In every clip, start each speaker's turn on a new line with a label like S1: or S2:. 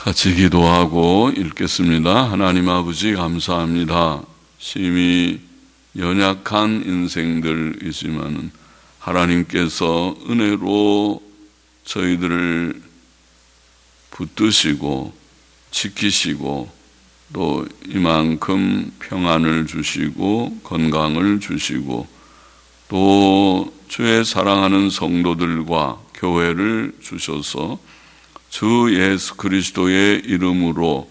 S1: 같이 기도하고 읽겠습니다. 하나님 아버지 감사합니다. 심히 연약한 인생들이지만 하나님께서 은혜로 저희들을 붙드시고 지키시고 또 이만큼 평안을 주시고 건강을 주시고 또 주의 사랑하는 성도들과 교회를 주셔서 주 예수 그리스도의 이름으로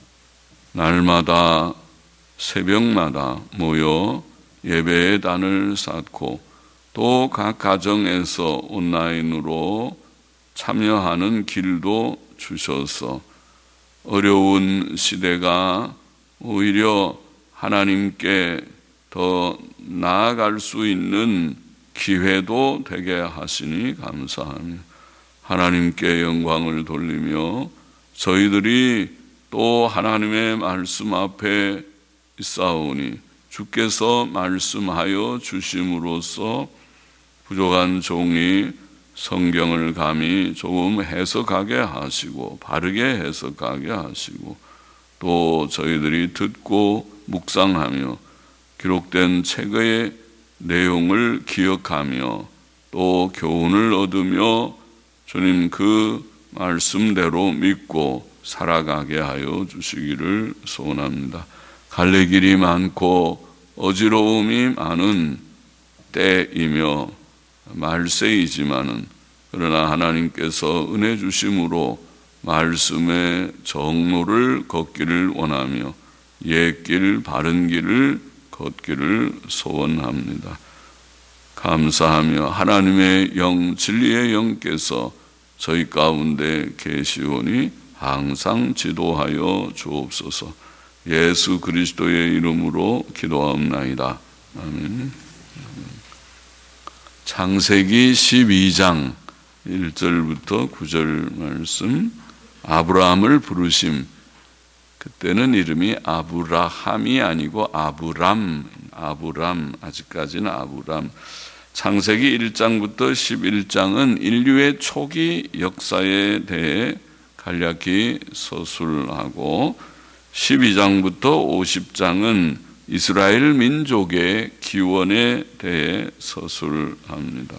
S1: 날마다 새벽마다 모여 예배의 단을 쌓고 또 각 가정에서 온라인으로 참여하는 길도 주셔서 어려운 시대가 오히려 하나님께 더 나아갈 수 있는 기회도 되게 하시니 감사합니다. 하나님께 영광을 돌리며 저희들이 또 하나님의 말씀 앞에 있사오니 주께서 말씀하여 주심으로써 부족한 종이 성경을 감히 조금 해석하게 하시고 바르게 해석하게 하시고 또 저희들이 듣고 묵상하며 기록된 책의 내용을 기억하며 또 교훈을 얻으며 주님 그 말씀대로 믿고 살아가게 하여 주시기를 소원합니다. 갈래 길이 많고 어지러움이 많은 때이며 말세이지만은 그러나 하나님께서 은혜 주심으로 말씀의 정로를 걷기를 원하며 옛길 바른 길을 걷기를 소원합니다. 감사하며 하나님의 영 진리의 영께서 저희 가운데 계시오니 항상 지도하여 주옵소서. 예수 그리스도의 이름으로 기도하옵나이다. 아멘. 창세기 12장 1절부터 9절 말씀. 아브라함을 부르심. 그때는 이름이 아브라함이 아니고 아브람, 아직까지는 아브람. 창세기 1장부터 11장은 인류의 초기 역사에 대해 간략히 서술하고 12장부터 50장은 이스라엘 민족의 기원에 대해 서술합니다.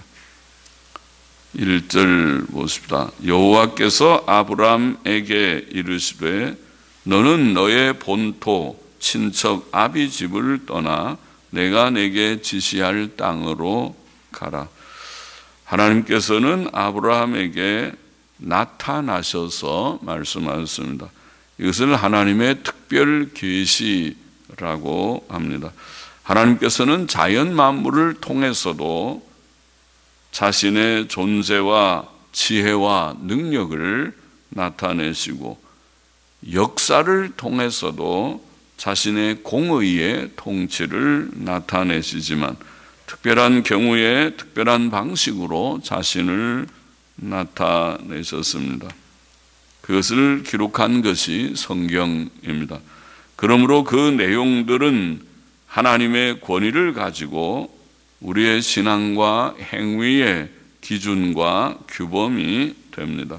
S1: 1절 보십시다. 여호와께서 아브람에게 이르시되 너는 너의 본토 친척 아비 집을 떠나 내가 내게 지시할 땅으로 가라. 하나님께서는 아브라함에게 나타나셔서 말씀하셨습니다. 이것을 하나님의 특별 계시라고 합니다. 하나님께서는 자연 만물을 통해서도 자신의 존재와 지혜와 능력을 나타내시고 역사를 통해서도 자신의 공의의 통치를 나타내시지만 특별한 경우에 특별한 방식으로 자신을 나타내셨습니다. 그것을 기록한 것이 성경입니다. 그러므로 그 내용들은 하나님의 권위를 가지고 우리의 신앙과 행위의 기준과 규범이 됩니다.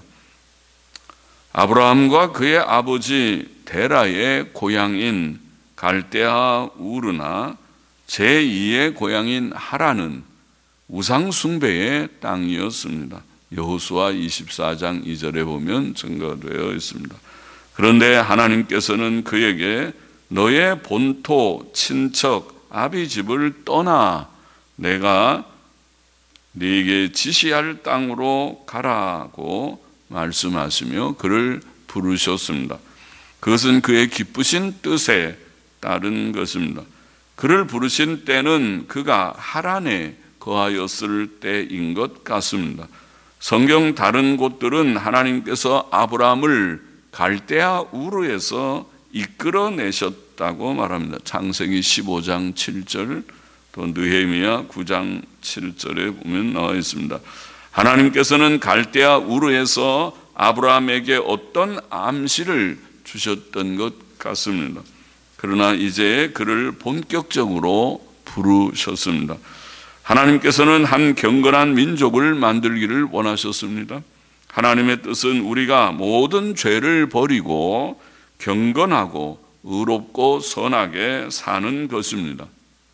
S1: 아브라함과 그의 아버지 데라의 고향인 갈대아 우르나 제2의 고향인 하란은 우상 숭배의 땅이었습니다. 여호수아 24장 2절에 보면 증거되어 있습니다. 그런데 하나님께서는 그에게 너의 본토 친척 아비 집을 떠나 내가 네게 지시할 땅으로 가라고 말씀하시며 그를 부르셨습니다. 그것은 그의 기쁘신 뜻에 따른 것입니다. 그를 부르신 때는 그가 하란에 거하였을 때인 것 같습니다. 성경 다른 곳들은 하나님께서 아브라함을 갈대아 우르에서 이끌어내셨다고 말합니다. 창세기 15장 7절 또 느헤미야 9장 7절에 보면 나와 있습니다. 하나님께서는 갈대아 우르에서 아브라함에게 어떤 암시를 주셨던 것 같습니다. 그러나 이제 그를 본격적으로 부르셨습니다. 하나님께서는 한 경건한 민족을 만들기를 원하셨습니다. 하나님의 뜻은 우리가 모든 죄를 버리고 경건하고 의롭고 선하게 사는 것입니다.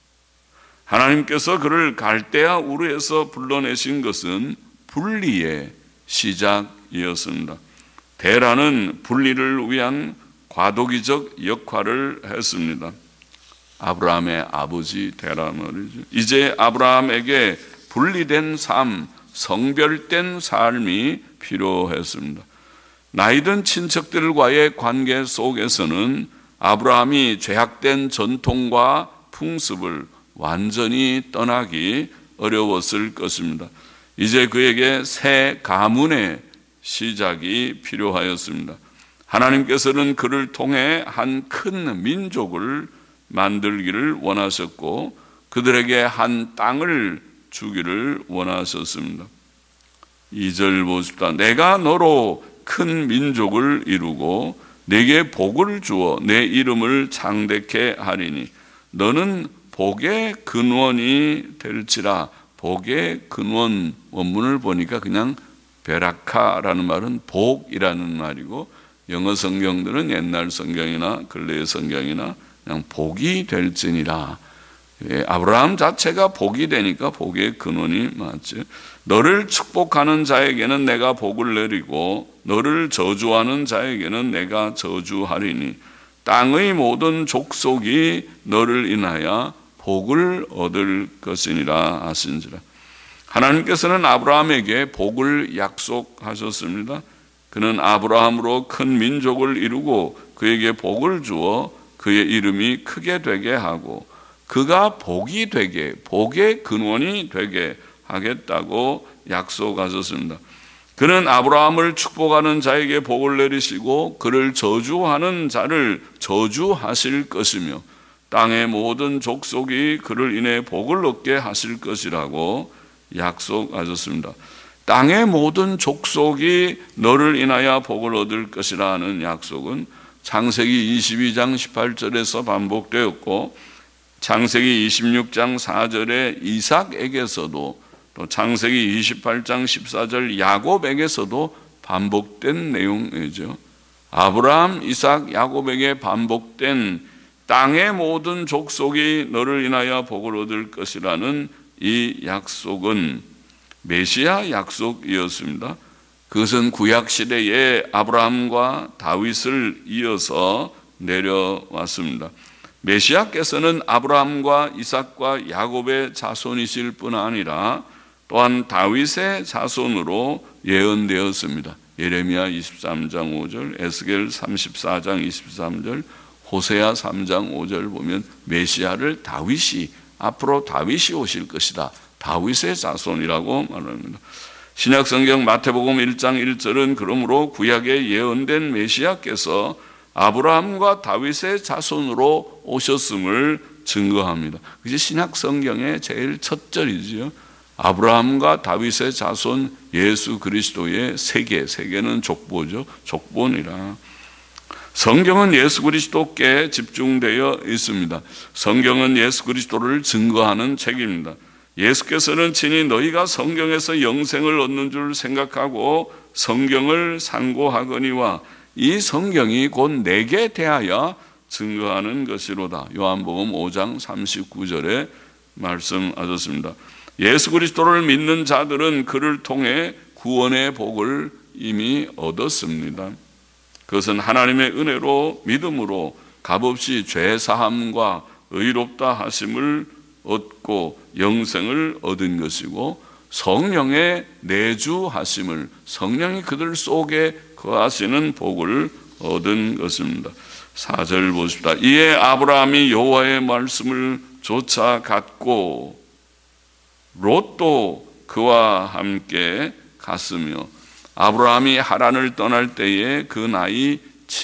S1: 하나님께서 그를 갈대아 우르에서 불러내신 것은 분리의 시작이었습니다. 데라는 분리를 위한 과도기적 역할을 했습니다. 아브라함의 아버지 데라 말이죠. 이제 아브라함에게 분리된 삶, 성별된 삶이 필요했습니다. 나이든 친척들과의 관계 속에서는 아브라함이 죄악된 전통과 풍습을 완전히 떠나기 어려웠을 것입니다. 이제 그에게 새 가문의 시작이 필요하였습니다. 하나님께서는 그를 통해 한 큰 민족을 만들기를 원하셨고 그들에게 한 땅을 주기를 원하셨습니다. 2절 보십시다. 내가 너로 큰 민족을 이루고 내게 복을 주어 내 이름을 창대케 하리니 너는 복의 근원이 될지라. 복의 근원, 원문을 보니까 그냥 베라카라는 말은 복이라는 말이고, 영어 성경들은 옛날 성경이나 근래의 성경이나 그냥 복이 될지니라. 아브라함 자체가 복이 되니까 복의 근원이 맞죠. 너를 축복하는 자에게는 내가 복을 내리고 너를 저주하는 자에게는 내가 저주하리니 땅의 모든 족속이 너를 인하여 복을 얻을 것이니라 하신지라. 하나님께서는 아브라함에게 복을 약속하셨습니다. 그는 아브라함으로 큰 민족을 이루고 그에게 복을 주어 그의 이름이 크게 되게 하고 그가 복이 되게, 복의 근원이 되게 하겠다고 약속하셨습니다. 그는 아브라함을 축복하는 자에게 복을 내리시고 그를 저주하는 자를 저주하실 것이며 땅의 모든 족속이 그를 인해 복을 얻게 하실 것이라고 약속하셨습니다. 땅의 모든 족속이 너를 인하여 복을 얻을 것이라는 약속은 창세기 22장 18절에서 반복되었고 창세기 26장 4절에 이삭에게서도 또 창세기 28장 14절 야곱에게서도 반복된 내용이죠. 아브라함, 이삭, 야곱에게 반복된 땅의 모든 족속이 너를 인하여 복을 얻을 것이라는 이 약속은 메시아 약속이었습니다. 그것은 구약시대에 아브라함과 다윗을 이어서 내려왔습니다. 메시아께서는 아브라함과 이삭과 야곱의 자손이실 뿐 아니라 또한 다윗의 자손으로 예언되었습니다. 예레미야 23장 5절, 에스겔 34장 23절, 호세아 3장 5절 보면 메시아를 다윗이, 앞으로 다윗이 오실 것이다, 다윗의 자손이라고 말합니다. 신약성경 마태복음 1장 1절은 그러므로 구약에 예언된 메시아께서 아브라함과 다윗의 자손으로 오셨음을 증거합니다. 그게 신약성경의 제일 첫 절이죠. 아브라함과 다윗의 자손 예수 그리스도의 세계는 족보죠. 족본이라. 성경은 예수 그리스도께 집중되어 있습니다. 성경은 예수 그리스도를 증거하는 책입니다. 예수께서는 친히 너희가 성경에서 영생을 얻는 줄 생각하고 성경을 상고하거니와 이 성경이 곧 내게 대하여 증거하는 것이로다. 요한복음 5장 39절에 말씀하셨습니다. 예수 그리스도를 믿는 자들은 그를 통해 구원의 복을 이미 얻었습니다. 그것은 하나님의 은혜로 믿음으로 값없이 죄사함과 의롭다 하심을 얻고 영생을 얻은 것이고 성령의 내주하심을, 성령이 그들 속에 거하시는 복을 얻은 것입니다. 4절 보십시다. 이에 아브라함이 여호와의 말씀을 쫓아갔고 롯도 그와 함께 갔으며 아브라함이 하란을 떠날 때에 그 나이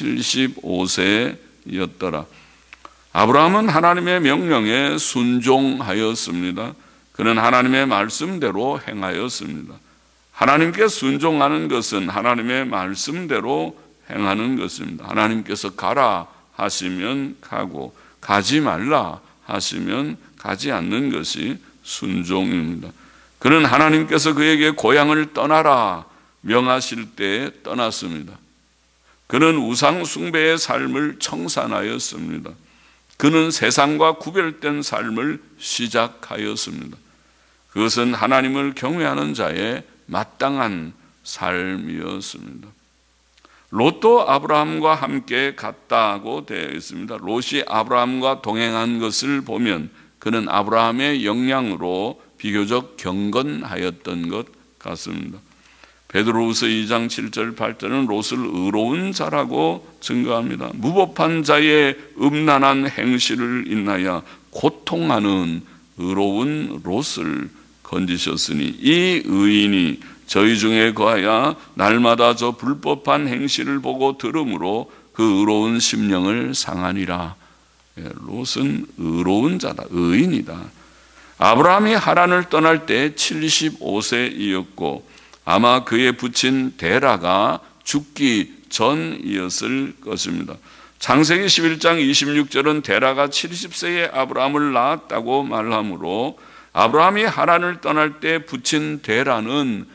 S1: 75세였더라. 아브라함은 하나님의 명령에 순종하였습니다. 그는 하나님의 말씀대로 행하였습니다. 하나님께 순종하는 것은 하나님의 말씀대로 행하는 것입니다. 하나님께서 가라 하시면 가고 가지 말라 하시면 가지 않는 것이 순종입니다. 그는 하나님께서 그에게 고향을 떠나라, 명하실 때 떠났습니다. 그는 우상 숭배의 삶을 청산하였습니다. 그는 세상과 구별된 삶을 시작하였습니다. 그것은 하나님을 경외하는 자의 마땅한 삶이었습니다. 롯도 아브라함과 함께 갔다고 되어 있습니다. 롯이 아브라함과 동행한 것을 보면 그는 아브라함의 역량으로 비교적 경건하였던 것 같습니다. 베드로후서 2장 7절 8절은 롯을 의로운 자라고 증거합니다. 무법한 자의 음란한 행실을 인하여 고통하는 의로운 롯을 건지셨으니 이 의인이 저희 중에 거하여 날마다 저 불법한 행실을 보고 들음으로 그 의로운 심령을 상하니라. 롯은 의로운 자다, 의인이다. 아브라함이 하란을 떠날 때 75세이었고 아마 그의 부친 데라가 죽기 전이었을 것입니다. 창세기 11장 26절은 데라가 70세에 아브라함을 낳았다고 말하므로 아브라함이 하란을 떠날 때 부친 데라는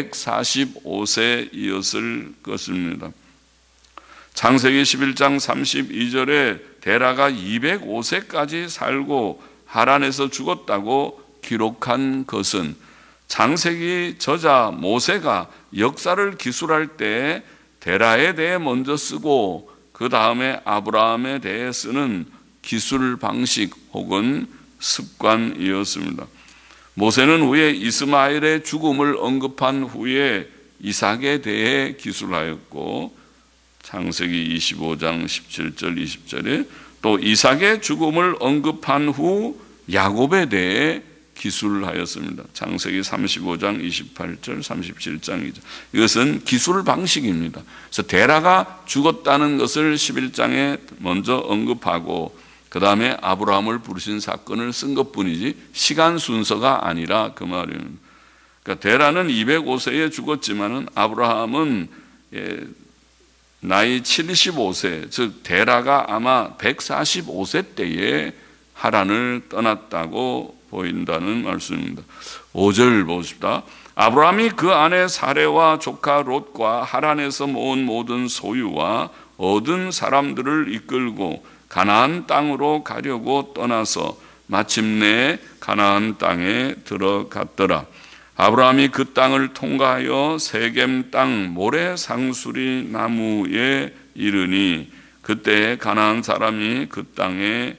S1: 145세이었을 것입니다. 창세기 11장 32절에 데라가 205세까지 살고 하란에서 죽었다고 기록한 것은 창세기 저자 모세가 역사를 기술할 때 데라에 대해 먼저 쓰고 그 다음에 아브라함에 대해 쓰는 기술 방식 혹은 습관이었습니다. 모세는 후에 이스마엘의 죽음을 언급한 후에 이삭에 대해 기술하였고 창세기 25장 17절 20절에 또 이삭의 죽음을 언급한 후 야곱에 대해 기술하였습니다. 창세기 35장 28절 37장이죠. 이것은 기술 방식입니다. 그래서 데라가 죽었다는 것을 11장에 먼저 언급하고 그 다음에 아브라함을 부르신 사건을 쓴 것뿐이지 시간 순서가 아니라 그 말입니다. 그러니까 데라는 205세에 죽었지만은 아브라함은 나이 75세, 즉 데라가 아마 145세 때에 하란을 떠났다고 보인다는 말씀입니다. 5절 보십시다. 아브라함이 그 아내 사레와 조카 롯과 하란에서 모은 모든 소유와 얻은 사람들을 이끌고 가나안 땅으로 가려고 떠나서 마침내 가나안 땅에 들어갔더라. 아브라함이 그 땅을 통과하여 세겜 땅 모래 상수리 나무에 이르니 그때 가나안 사람이 그 땅에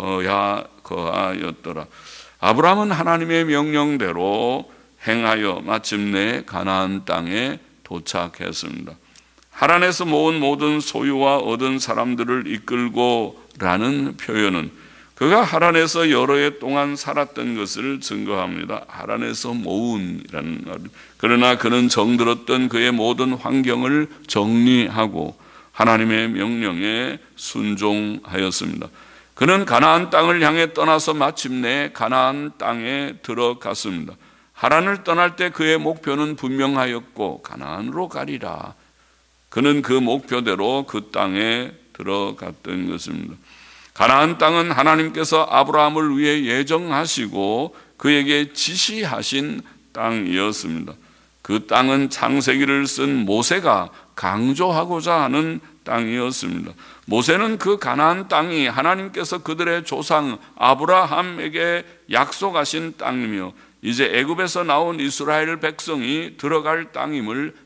S1: 거하였더라. 아브라함은 하나님의 명령대로 행하여 마침내 가나안 땅에 도착했습니다. 하란에서 모은 모든 소유와 얻은 사람들을 이끌고 라는 표현은 그가 하란에서 여러 해 동안 살았던 것을 증거합니다. 하란에서 모은이라는 말. 그러나 그는 정들었던 그의 모든 환경을 정리하고 하나님의 명령에 순종하였습니다. 그는 가나안 땅을 향해 떠나서 마침내 가나안 땅에 들어갔습니다. 하란을 떠날 때 그의 목표는 분명하였고 가나안으로 가리라. 그는 그 목표대로 그 땅에 들어갔던 것입니다. 가나안 땅은 하나님께서 아브라함을 위해 예정하시고 그에게 지시하신 땅이었습니다. 그 땅은 창세기를 쓴 모세가 강조하고자 하는 땅이었습니다. 모세는 그 가나안 땅이 하나님께서 그들의 조상 아브라함에게 약속하신 땅이며 이제 애굽에서 나온 이스라엘 백성이 들어갈 땅임을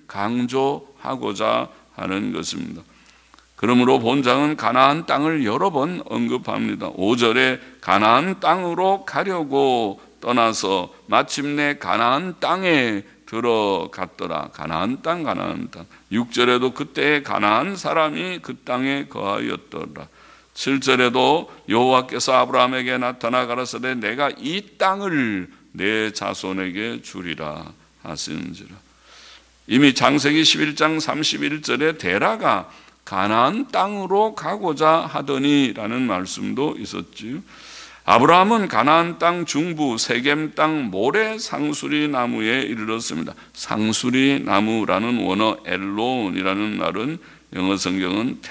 S1: 강조하고자 하는 것입니다. 그러므로 본장은 가나안 땅을 여러 번 언급합니다. 5절에 가나안 땅으로 가려고 떠나서 마침내 가나안 땅에 들어갔더라. 가나안 땅, 가나안 땅. 6절에도 그때 가나안 사람이 그 땅에 거하였더라. 7절에도 여호와께서 아브라함에게 나타나 가라사대 내가 이 땅을 내 자손에게 주리라 하시는지라. 이미 창세기 11장 31절에 데라가 가나안 땅으로 가고자 하더니라는 말씀도 있었지요. 아브라함은 가나안 땅 중부 세겜 땅 모래 상수리 나무에 이르렀습니다. 상수리 나무라는 원어 엘론이라는 말은 영어 성경은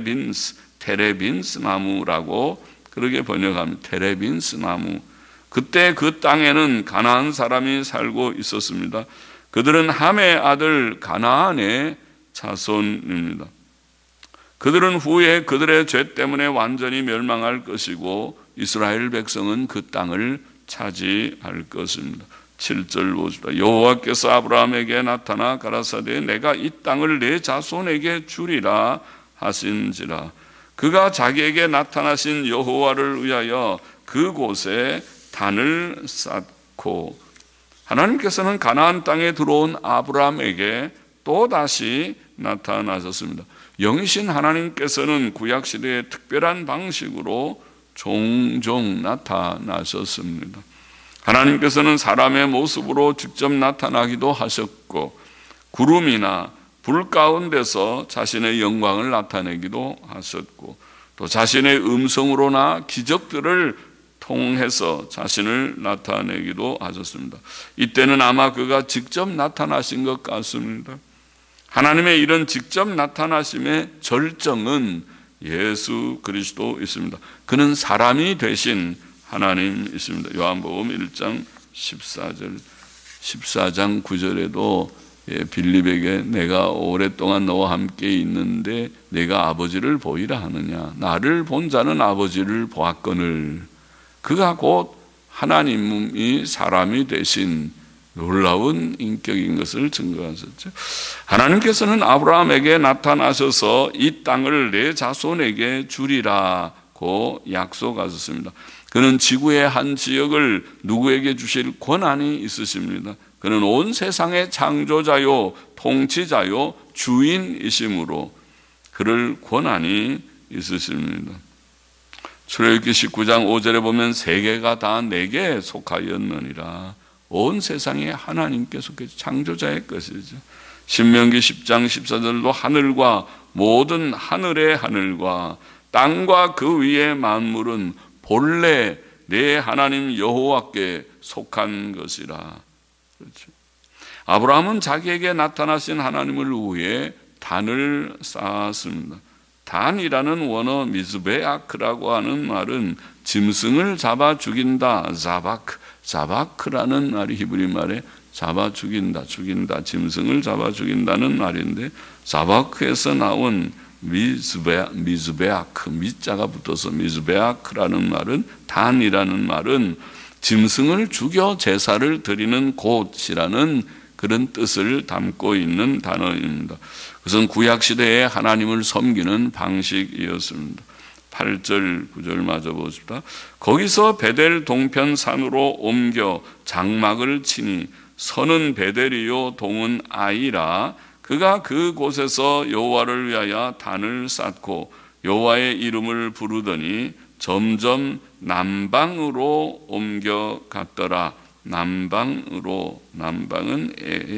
S1: 테레빈스 나무라고 그렇게 번역합니다. 테레빈스 나무. 그때 그 땅에는 가나안 사람이 살고 있었습니다. 그들은 함의 아들 가나안의 자손입니다. 그들은 후에 그들의 죄 때문에 완전히 멸망할 것이고 이스라엘 백성은 그 땅을 차지할 것입니다. 7절 보십시다. 여호와께서 아브라함에게 나타나 가라사대 내가 이 땅을 내 자손에게 주리라 하신지라. 그가 자기에게 나타나신 여호와를 위하여 그곳에 단을 쌓고, 하나님께서는 가나안 땅에 들어온 아브라함에게 또다시 나타나셨습니다. 영이신 하나님께서는 구약시대에 특별한 방식으로 종종 나타나셨습니다. 하나님께서는 사람의 모습으로 직접 나타나기도 하셨고, 구름이나 불 가운데서 자신의 영광을 나타내기도 하셨고, 또 자신의 음성으로나 기적들을 통해서 자신을 나타내기도 하셨습니다. 이때는 아마 그가 직접 나타나신 것 같습니다. 하나님의 이런 직접 나타나심의 절정은 예수 그리스도이십니다. 그는 사람이 되신 하나님이십니다. 요한복음 1장 14장 9절에도 빌립에게 내가 오랫동안 너와 함께 있는데 내가 아버지를 보이라 하느냐, 나를 본 자는 아버지를 보았거늘. 그가 곧 하나님이 사람이 되신 놀라운 인격인 것을 증거하셨죠. 하나님께서는 아브라함에게 나타나셔서 이 땅을 내 자손에게 주리라고 약속하셨습니다. 그는 지구의 한 지역을 누구에게 주실 권한이 있으십니다. 그는 온 세상의 창조자요 통치자요 주인이심으로 그럴 권한이 있으십니다. 출애굽기 19장 5절에 보면 세계가 다 내게 속하였느니라. 온 세상에 하나님께 속해 창조자의 것이죠. 신명기 10장 14절도 하늘과 모든 하늘의 하늘과 땅과 그 위의 만물은 본래 내 하나님 여호와께 속한 것이라. 그렇죠. 아브라함은 자기에게 나타나신 하나님을 위해 단을 쌓았습니다. 단이라는 원어 미즈베아크라고 하는 말은 짐승을 잡아 죽인다, 자바크라는 말이 히브리 말에 잡아 죽인다, 짐승을 잡아 죽인다는 말인데, 자바크에서 나온 미즈베아크, 미자가 붙어서 미즈베아크라는 말은, 단이라는 말은 짐승을 죽여 제사를 드리는 곳이라는 그런 뜻을 담고 있는 단어입니다. 그것은 구약시대에 하나님을 섬기는 방식이었습니다. 8절 9절 마저 보십시다. 거기서 베델 동편 산으로 옮겨 장막을 치니 서는 베델이요 동은 아이라. 그가 그곳에서 여호와를 위하여 단을 쌓고 여호와의 이름을 부르더니 점점 남방으로 옮겨갔더라. 남방으로, 남방은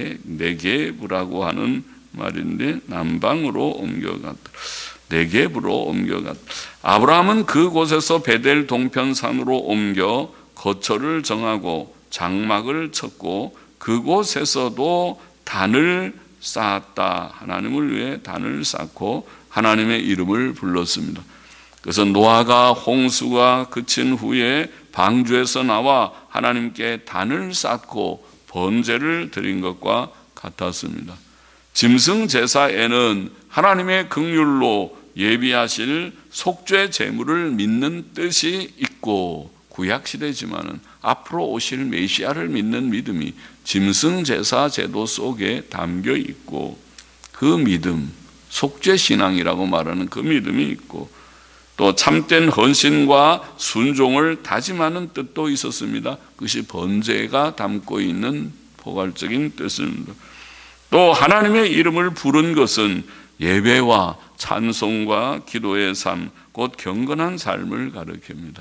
S1: 네게브라고 하는 말인데 남방으로 옮겨갔더라. 네게브로 옮겨갔다. 아브라함은 그곳에서 베델 동편산으로 옮겨 거처를 정하고 장막을 쳤고 그곳에서도 단을 쌓았다. 하나님을 위해 단을 쌓고 하나님의 이름을 불렀습니다. 그래서 노아가 홍수가 그친 후에 방주에서 나와 하나님께 단을 쌓고 번제를 드린 것과 같았습니다. 짐승 제사에는 하나님의 긍휼로 예비하실 속죄 제물을 믿는 뜻이 있고, 구약시대지만은 앞으로 오실 메시아를 믿는 믿음이 짐승 제사 제도 속에 담겨 있고, 그 믿음, 속죄 신앙이라고 말하는 그 믿음이 있고, 또 참된 헌신과 순종을 다짐하는 뜻도 있었습니다. 그것이 번제가 담고 있는 포괄적인 뜻입니다. 또 하나님의 이름을 부른 것은 예배와 찬송과 기도의 삶, 곧 경건한 삶을 가리킵니다.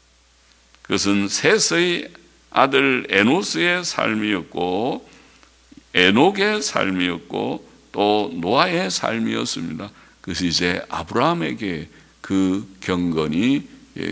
S1: 그것은 셋의 아들 에노스의 삶이었고, 에녹의 삶이었고, 또 노아의 삶이었습니다. 그것이 이제 아브라함에게 그 경건이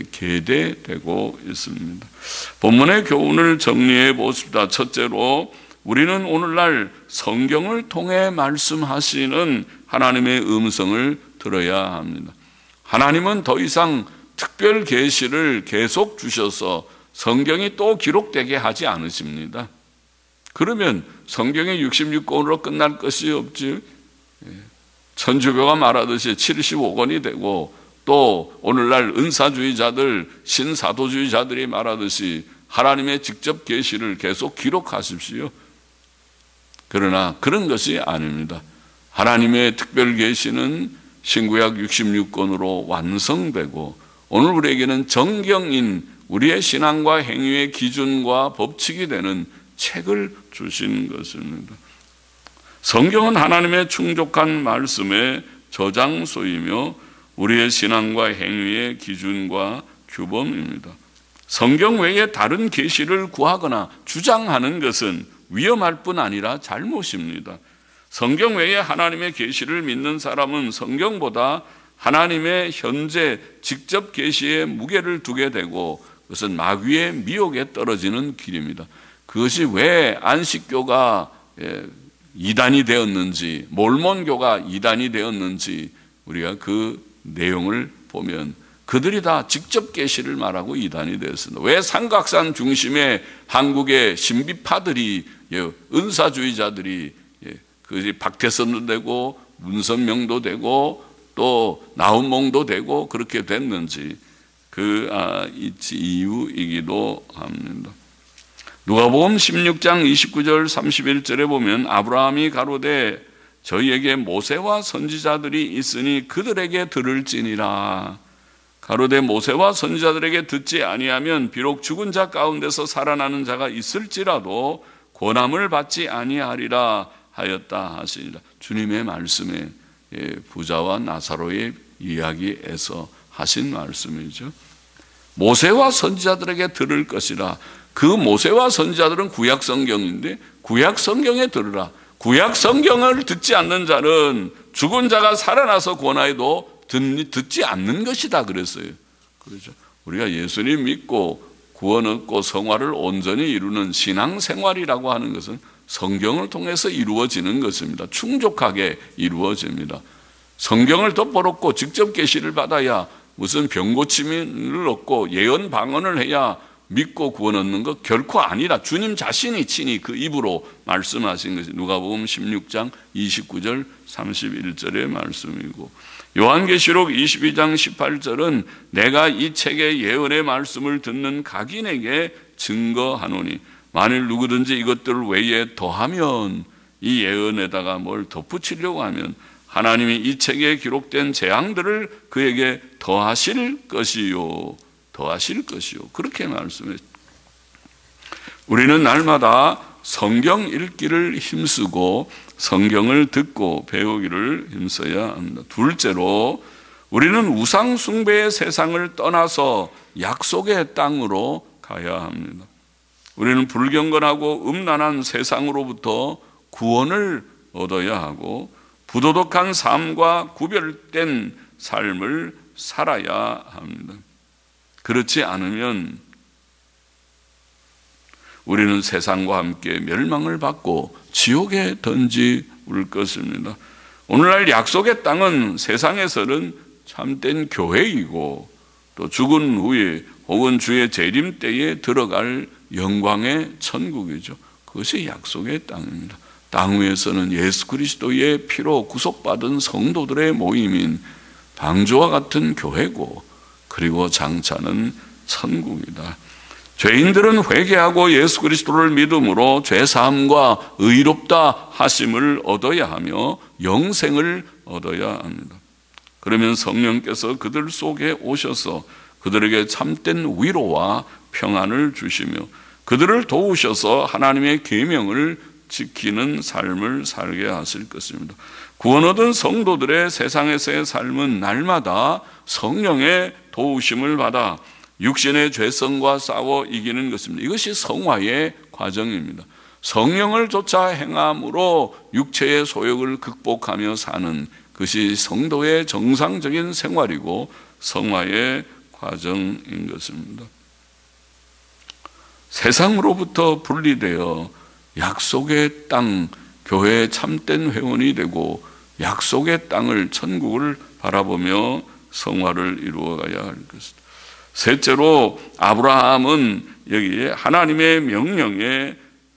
S1: 계대되고 있습니다. 본문의 교훈을 정리해 보십시다. 첫째로, 우리는 오늘날 성경을 통해 말씀하시는 하나님의 음성을 들어야 합니다. 하나님은 더 이상 특별 계시를 계속 주셔서 성경이 또 기록되게 하지 않으십니다. 그러면 성경의 66권으로 끝날 것이 없지. 천주교가 말하듯이 75권이 되고, 또 오늘날 은사주의자들, 신사도주의자들이 말하듯이 하나님의 직접 계시를 계속 기록하십시오. 그러나 그런 것이 아닙니다. 하나님의 특별 계시는 신구약 66권으로 완성되고, 오늘 우리에게는 정경인 우리의 신앙과 행위의 기준과 법칙이 되는 책을 주신 것입니다. 성경은 하나님의 충족한 말씀의 저장소이며 우리의 신앙과 행위의 기준과 규범입니다. 성경 외에 다른 계시를 구하거나 주장하는 것은 위험할 뿐 아니라 잘못입니다. 성경 외에 하나님의 계시를 믿는 사람은 성경보다 하나님의 현재 직접 계시에 무게를 두게 되고, 그것은 마귀의 미혹에 떨어지는 길입니다. 그것이 왜 안식교가 이단이 되었는지, 몰몬교가 이단이 되었는지 우리가 그 내용을 보면 그들이 다 직접 계시를 말하고 이단이 되었습니다. 왜 삼각산 중심의 한국의 신비파들이, 은사주의자들이 그 박태선도 되고 문선명도 되고 또 나훈몽도 되고 그렇게 됐는지 그 이유이기도 합니다. 누가복음 16장 29절 31절에 보면 아브라함이 가로되 저희에게 모세와 선지자들이 있으니 그들에게 들을지니라. 가로되 모세와 선지자들에게 듣지 아니하면 비록 죽은 자 가운데서 살아나는 자가 있을지라도 고난을 받지 아니하리라 하였다 하시니라. 주님의 말씀에 부자와 나사로의 이야기에서 하신 말씀이죠. 모세와 선지자들에게 들을 것이라. 그 모세와 선지자들은 구약 성경인데 구약 성경에 들으라. 구약 성경을 듣지 않는 자는 죽은 자가 살아나서 고난해도 듣지 않는 것이다 그랬어요. 그렇죠. 우리가 예수님 믿고 구원 얻고 성화를 온전히 이루는 신앙생활이라고 하는 것은 성경을 통해서 이루어지는 것입니다. 충족하게 이루어집니다. 성경을 덮어놓고 직접 계시를 받아야 무슨 병고침을 얻고 예언 방언을 해야 믿고 구원 얻는 것 결코 아니라 주님 자신이 친히 그 입으로 말씀하신 것이 누가복음 16장 29절 31절의 말씀이고, 요한계시록 22장 18절은 내가 이 책의 예언의 말씀을 듣는 각인에게 증거하노니 만일 누구든지 이것들 외에 더하면, 이 예언에다가 뭘 덧붙이려고 하면 하나님이 이 책에 기록된 재앙들을 그에게 더하실 것이요. 더하실 것이요. 그렇게 말씀했습니다. 우리는 날마다 성경 읽기를 힘쓰고 성경을 듣고 배우기를 힘써야 합니다. 둘째로 우리는 우상 숭배의 세상을 떠나서 약속의 땅으로 가야 합니다. 우리는 불경건하고 음란한 세상으로부터 구원을 얻어야 하고 부도덕한 삶과 구별된 삶을 살아야 합니다. 그렇지 않으면 우리는 세상과 함께 멸망을 받고 지옥에 던지울 것입니다. 오늘날 약속의 땅은 세상에서는 참된 교회이고 또 죽은 후에 혹은 주의 재림 때에 들어갈 영광의 천국이죠. 그것이 약속의 땅입니다. 땅 위에서는 예수 그리스도의 피로 구속받은 성도들의 모임인 방주와 같은 교회고, 그리고 장차는 천국이다. 죄인들은 회개하고 예수 그리스도를 믿음으로 죄사함과 의롭다 하심을 얻어야 하며 영생을 얻어야 합니다. 그러면 성령께서 그들 속에 오셔서 그들에게 참된 위로와 평안을 주시며 그들을 도우셔서 하나님의 계명을 지키는 삶을 살게 하실 것입니다. 구원 얻은 성도들의 세상에서의 삶은 날마다 성령의 도우심을 받아 육신의 죄성과 싸워 이기는 것입니다. 이것이 성화의 과정입니다. 성령을 쫓아 행함으로 육체의 소욕을 극복하며 사는 것이 성도의 정상적인 생활이고 성화의 과정인 것입니다. 세상으로부터 분리되어 약속의 땅, 교회의 참된 회원이 되고 약속의 땅을, 천국을 바라보며 성화를 이루어가야 할 것입니다. 셋째로 아브라함은 여기에 하나님의 명령에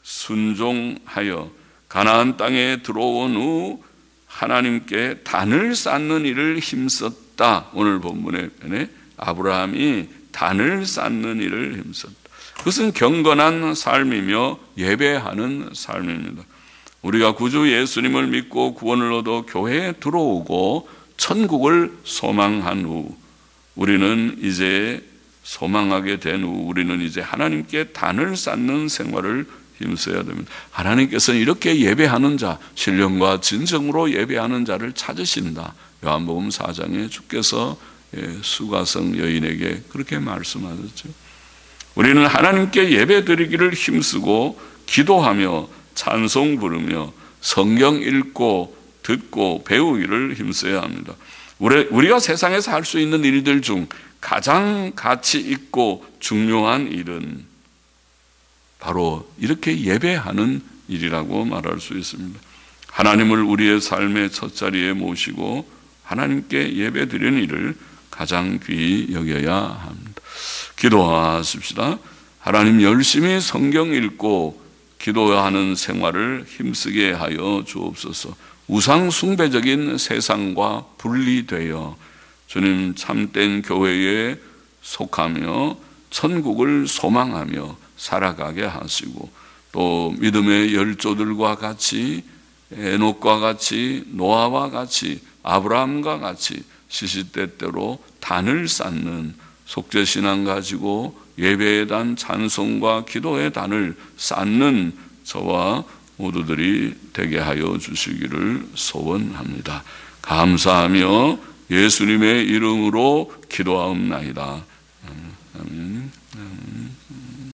S1: 순종하여 가나안 땅에 들어온 후 하나님께 단을 쌓는 일을 힘썼다. 오늘 본문에 아브라함이 단을 쌓는 일을 힘썼다. 그것은 경건한 삶이며 예배하는 삶입니다. 우리가 구주 예수님을 믿고 구원을 얻어 교회에 들어오고 천국을 소망한 후 우리는 이제 소망하게 된 후 우리는 이제 하나님께 단을 쌓는 생활을 힘써야 됩니다. 하나님께서는 이렇게 예배하는 자, 신령과 진정으로 예배하는 자를 찾으신다. 요한복음 4장에 주께서 수가성 여인에게 그렇게 말씀하셨죠. 우리는 하나님께 예배드리기를 힘쓰고 기도하며 찬송 부르며 성경 읽고 듣고 배우기를 힘써야 합니다. 우리가 세상에서 할 수 있는 일들 중 가장 가치 있고 중요한 일은 바로 이렇게 예배하는 일이라고 말할 수 있습니다. 하나님을 우리의 삶의 첫자리에 모시고 하나님께 예배드리는 일을 가장 귀히 여겨야 합니다. 기도하십시다. 하나님, 열심히 성경 읽고 기도하는 생활을 힘쓰게 하여 주옵소서. 우상 숭배적인 세상과 분리되어 주님 참된 교회에 속하며 천국을 소망하며 살아가게 하시고, 또 믿음의 열조들과 같이 에녹과 같이 노아와 같이 아브라함과 같이 시시때때로 단을 쌓는 속죄신앙 가지고 예배의 단, 찬송과 기도의 단을 쌓는 저와 모두들이 되게 하여 주시기를 소원합니다. 감사하며 예수님의 이름으로 기도하옵나이다. 아멘.